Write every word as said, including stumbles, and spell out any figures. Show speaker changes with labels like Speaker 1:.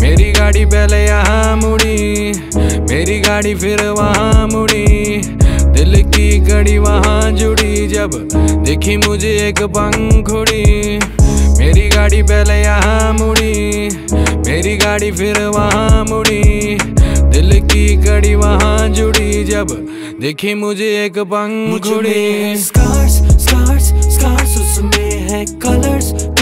Speaker 1: मेरी गाड़ी पहले यहाँ मुड़ी, मेरी गाड़ी फिर वहाँ मुड़ी, दिल की कड़ी वहाँ जुड़ी जब देखी मुझे एक पंखुड़ी। मेरी गाड़ी पहले यहाँ मुड़ी, मेरी गाड़ी फिर वहाँ मुड़ी, दिल की कड़ी वहाँ जुड़ी जब देखी मुझे एक पंखुड़ी।
Speaker 2: स्कार्स स्कार्स स्कार्स उसमें है कलर्स